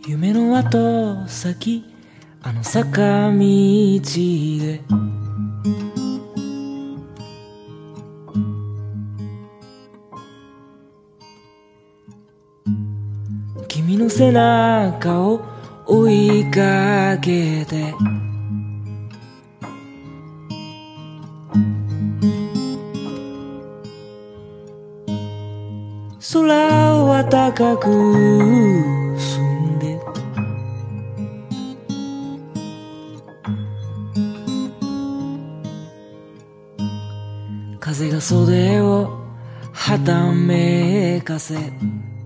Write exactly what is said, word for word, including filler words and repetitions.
夢の後先あの坂道で君の背中を追いかけて空は高く澄んで風が袖をはためかせ